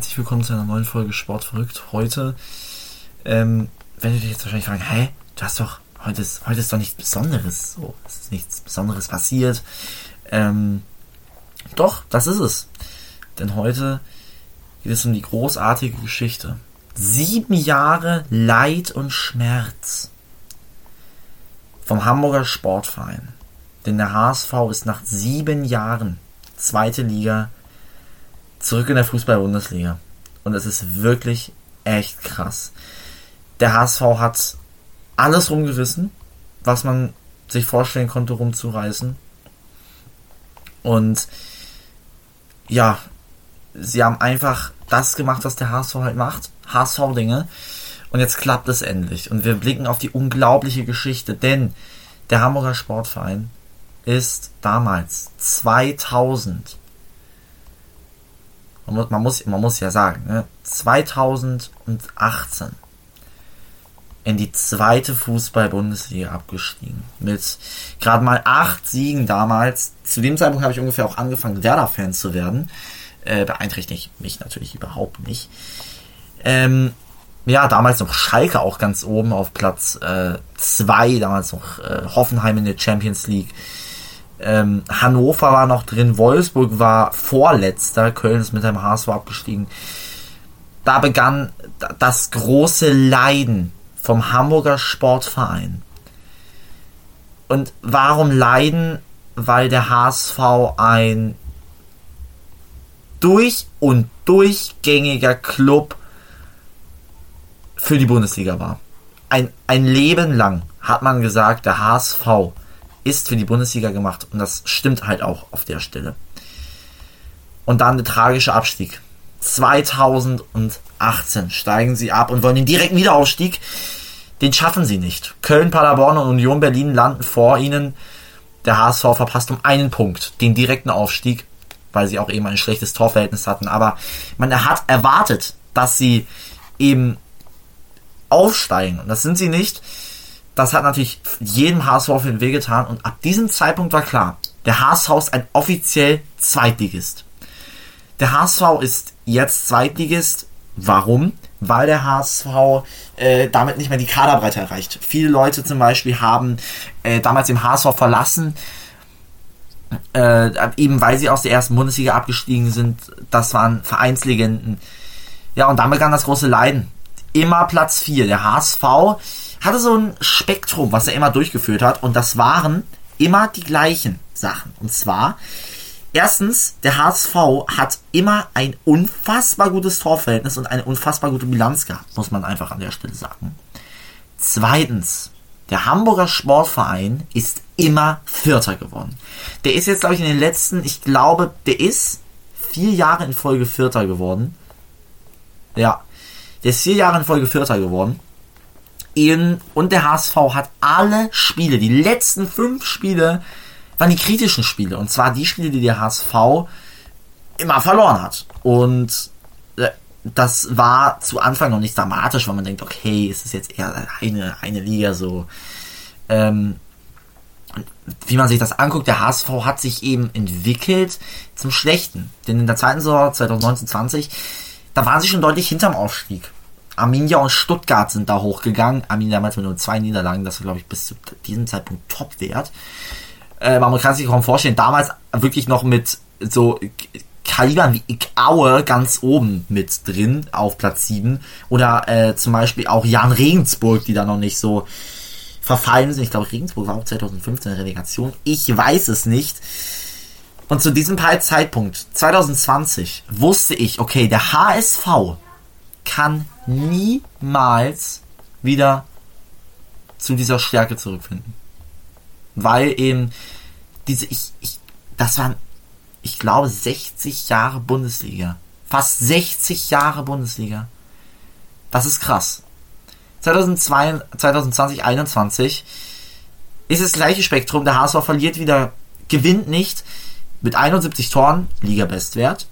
herzlich willkommen zu einer neuen Folge Sportverrückt. Heute, wenn du dich jetzt wahrscheinlich fragen, du hast doch, heute ist doch nichts Besonderes, so, es ist nichts Besonderes passiert. Doch, das ist es. Denn heute geht es um die großartige Geschichte. 7 Jahre Leid und Schmerz vom Hamburger Sportverein. Denn der HSV ist nach 7 Jahren zweite Liga zurück in der Fußball-Bundesliga. Und es ist wirklich echt krass. Der HSV hat alles rumgerissen, was man sich vorstellen konnte, rumzureißen. Und ja, sie haben einfach das gemacht, was der HSV halt macht. HSV-Dinge. Und jetzt klappt es endlich. Und wir blicken auf die unglaubliche Geschichte. Denn der Hamburger Sportverein ist damals 2000, man muss ja sagen, 2018 in die zweite Fußball-Bundesliga abgestiegen. Mit gerade mal 8 Siegen damals. Zu dem Zeitpunkt habe ich ungefähr auch angefangen, Werder-Fan zu werden. Beeinträchtigt mich natürlich überhaupt nicht. Damals noch Schalke auch ganz oben auf Platz 2. Damals noch Hoffenheim in der Champions League. Hannover war noch drin, Wolfsburg war Vorletzter, Köln ist mit dem HSV abgestiegen. Da begann das große Leiden vom Hamburger Sportverein. Und warum Leiden? Weil der HSV ein durch und durchgängiger Club für die Bundesliga war. Ein Leben lang hat man gesagt, der HSV ist für die Bundesliga gemacht, und das stimmt halt auch auf der Stelle. Und dann der tragische Abstieg. 2018 steigen sie ab und wollen den direkten Wiederaufstieg. Den schaffen sie nicht. Köln, Paderborn und Union Berlin landen vor ihnen. Der HSV verpasst um einen Punkt den direkten Aufstieg, weil sie auch eben ein schlechtes Torverhältnis hatten. Aber man hat erwartet, dass sie eben aufsteigen. Und das sind sie nicht. Das hat natürlich jedem HSV auf den Weg getan, und ab diesem Zeitpunkt war klar, der HSV ist ein offiziell Zweitligist. Der HSV ist jetzt Zweitligist. Warum? Weil der HSV damit nicht mehr die Kaderbreite erreicht. Viele Leute zum Beispiel haben damals den HSV verlassen, eben weil sie aus der ersten Bundesliga abgestiegen sind. Das waren Vereinslegenden. Ja, und dann begann das große Leiden. Immer Platz 4. Der HSV hatte so ein Spektrum, was er immer durchgeführt hat, und das waren immer die gleichen Sachen. Und zwar, erstens, der HSV hat immer ein unfassbar gutes Torverhältnis und eine unfassbar gute Bilanz gehabt, muss man einfach an der Stelle sagen. Zweitens, der Hamburger Sportverein ist immer Vierter geworden. Der ist jetzt, glaube ich, in den letzten, der ist 4 Jahre in Folge Vierter geworden. Ja, der ist 4 Jahre in Folge Vierter geworden. Und der HSV hat alle Spiele, die letzten 5 Spiele, waren die kritischen Spiele. Und zwar die Spiele, die der HSV immer verloren hat. Und das war zu Anfang noch nicht dramatisch, weil man denkt, okay, es ist jetzt eher eine Liga so. Wie man sich das anguckt, der HSV hat sich eben entwickelt zum Schlechten. Denn in der zweiten Saison 2019-20, da waren sie schon deutlich hinterm Aufstieg. Arminia und Stuttgart sind da hochgegangen. Arminia damals mit nur 2 Niederlagen. Das war, glaube ich, bis zu diesem Zeitpunkt Top-Wert. Man kann sich kaum vorstellen, damals wirklich noch mit so Kalibern wie Aue ganz oben mit drin auf Platz 7. Oder zum Beispiel auch Jan Regensburg, die da noch nicht so verfallen sind. Ich glaube, Regensburg war auch 2015 in der Relegation. Ich weiß es nicht. Und zu diesem Zeitpunkt, 2020, wusste ich, okay, der HSV kann niemals wieder zu dieser Stärke zurückfinden. Weil eben das waren, ich glaube, 60 Jahre Bundesliga. Fast 60 Jahre Bundesliga. Das ist krass. 2020, 2021 ist das gleiche Spektrum. Der HSV verliert wieder, gewinnt nicht. Mit 71 Toren, Liga-Bestwert.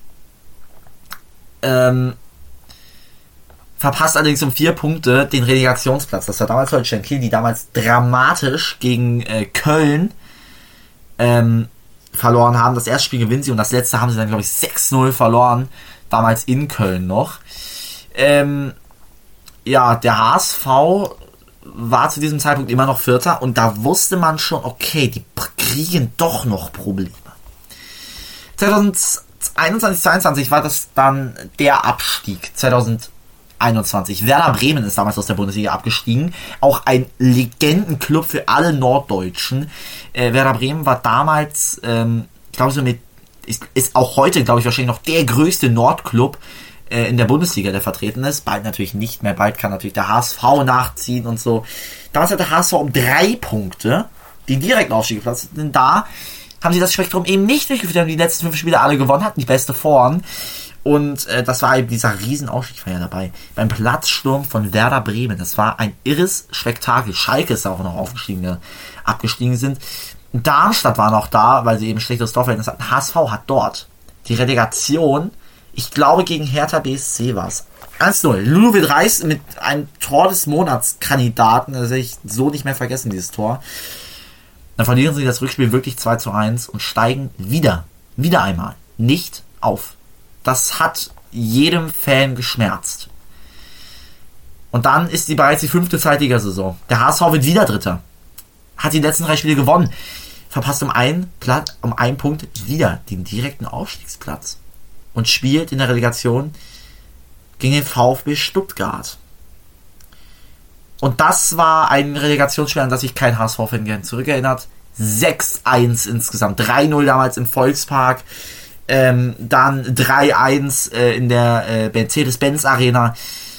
Verpasst allerdings um 4 Punkte den Relegationsplatz. Das war damals Holstein Kiel, die damals dramatisch gegen Köln verloren haben. Das erste Spiel gewinnen sie und das letzte haben sie dann, glaube ich, 6-0 verloren. damals in Köln noch. Ja, der HSV war zu diesem Zeitpunkt immer noch Vierter und da wusste man schon, okay, die kriegen doch noch Probleme. 2021, 22 war das dann der Abstieg. 2021. Werder Bremen ist damals aus der Bundesliga abgestiegen. Auch ein Legendenclub für alle Norddeutschen. Werder Bremen war damals, glaube ich, so ist auch heute, glaube ich, wahrscheinlich noch der größte Nordclub in der Bundesliga, der vertreten ist. Bald natürlich nicht mehr. Bald kann natürlich der HSV nachziehen und so. Damals hat der HSV um 3 Punkte den direkten Aufstieg geplatzt. Denn da haben sie das Spektrum eben nicht durchgeführt, haben die letzten 5 Spiele alle gewonnen, hatten die beste Form. Und das war eben dieser riesen Aufstiegsfeier dabei. Beim Platzsturm von Werder Bremen. Das war ein irres Spektakel. Schalke ist auch noch abgestiegen sind. Darmstadt war noch da, weil sie eben schlechtes Torverhältnis hatten. HSV hat dort die Relegation, ich glaube gegen Hertha BSC war es. 1-0. Ludovic Reis mit einem Tor des Monatskandidaten. Das werde ich so nicht mehr vergessen, dieses Tor. Dann verlieren sie das Rückspiel wirklich 2-1 und steigen wieder einmal nicht auf. Das hat jedem Fan geschmerzt. Und dann ist bereits die 5. Zweitligasaison. Der HSV wird wieder Dritter. Hat die letzten 3 Spiele gewonnen. Verpasst um einen Punkt wieder den direkten Aufstiegsplatz. Und spielt in der Relegation gegen den VfB Stuttgart. Und das war ein Relegationsspiel, an das sich kein HSV-Fan gern zurückerinnert. 6-1 insgesamt. 3-0 damals im Volkspark. Dann 3-1 in der Mercedes-Benz Arena.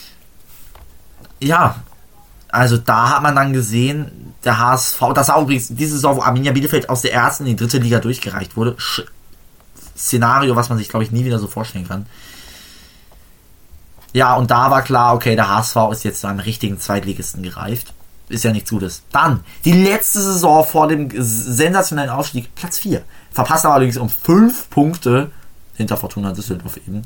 Ja, also da hat man dann gesehen, der HSV, das war übrigens diese Saison, wo Arminia Bielefeld aus der ersten in die 3. Liga durchgereicht wurde. Szenario, was man sich, glaube ich, nie wieder so vorstellen kann. Ja, und da war klar, okay, der HSV ist jetzt zu einem richtigen Zweitligisten gereift. Ist ja nichts Gutes. Dann, die letzte Saison vor dem sensationellen Aufstieg, Platz 4. Verpasst aber allerdings um 5 Punkte, hinter Fortuna Düsseldorf eben,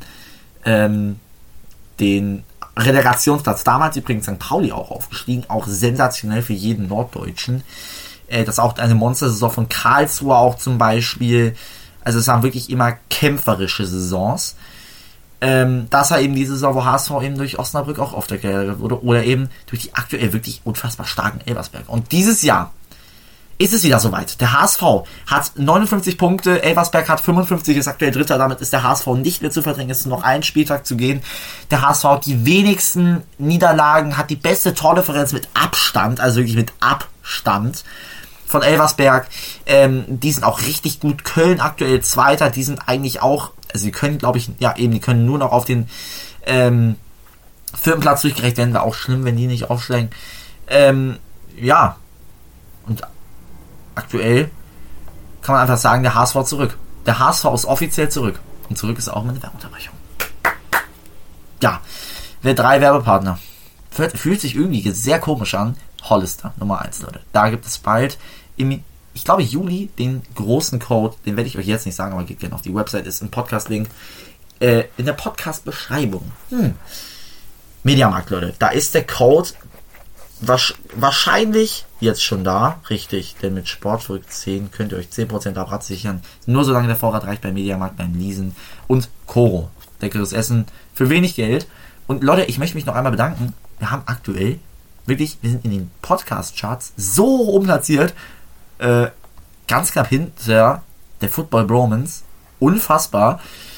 den Relegationsplatz. Damals übrigens St. Pauli auch aufgestiegen, auch sensationell für jeden Norddeutschen. Das ist auch eine Monstersaison von Karlsruhe auch zum Beispiel. Also es waren wirklich immer kämpferische Saisons. Das war eben die Saison, wo HSV eben durch Osnabrück auch aufgewertet wurde. Oder eben durch die aktuell wirklich unfassbar starken Elversberg. Und dieses Jahr ist es wieder soweit. Der HSV hat 59 Punkte, Elversberg hat 55, ist aktuell Dritter. Damit ist der HSV nicht mehr zu verdrängen. Es ist noch ein Spieltag zu gehen. Der HSV hat die wenigsten Niederlagen, hat die beste Tordifferenz mit Abstand, also wirklich mit Abstand von Elversberg. Die sind auch richtig gut. Köln aktuell Zweiter, die sind eigentlich auch, also die können, glaube ich, ja eben, die können nur noch auf den 4. Platz durchgereicht werden. Wäre auch schlimm, wenn die nicht aufsteigen. Ja, und aktuell kann man einfach sagen, der HSV zurück. Der HSV ist offiziell zurück. Und zurück ist auch meine Werbeunterbrechung. Ja, wir 3 Werbepartner. Fühlt sich irgendwie sehr komisch an. Hollister, Nummer 1, Leute. Da gibt es bald ich glaube Juli, den großen Code, den werde ich euch jetzt nicht sagen, aber geht gerne auf die Website, ist ein Podcast-Link in der Podcast-Beschreibung. Mediamarkt, Leute. Da ist der Code wahrscheinlich jetzt schon da, richtig, denn mit Sportverrückt 10 könnt ihr euch 10% Rabatt sichern, nur solange der Vorrat reicht beim Mediamarkt, beim Leasen und Koro. Leckeres Essen für wenig Geld. Und Leute, ich möchte mich noch einmal bedanken, wir haben aktuell wirklich, wir sind in den Podcast-Charts so hoch platziert, ganz knapp hinter der Football Bromance. Unfassbar.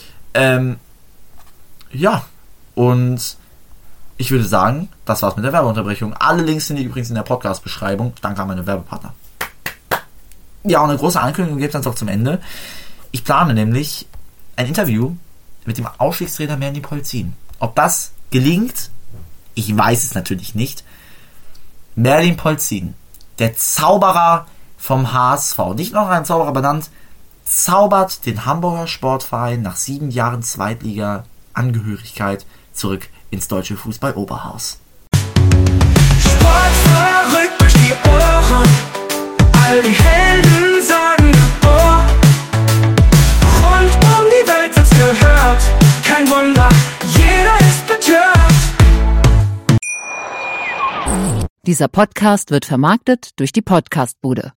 Ja, und ich würde sagen, das war's mit der Werbeunterbrechung. Alle Links sind übrigens in der Podcast-Beschreibung. Danke an meine Werbepartner. Ja, und eine große Ankündigung gibt es jetzt auch zum Ende. Ich plane nämlich ein Interview mit dem Aufstiegstrainer Merlin Polzin. Ob das gelingt, ich weiß es natürlich nicht. Merlin Polzin, der Zauberer vom HSV, nicht noch ein Zauberer benannt, zaubert den Hamburger Sportverein nach 7 Jahren Zweitliga-Angehörigkeit zurück ins deutsche Fußball-Oberhaus. Sportverrückt durch die Ohren, all die Helden sagen oh. Rund um die Welt wird's gehört, kein Wunder, jeder ist betört. Dieser Podcast wird vermarktet durch die Podcastbude.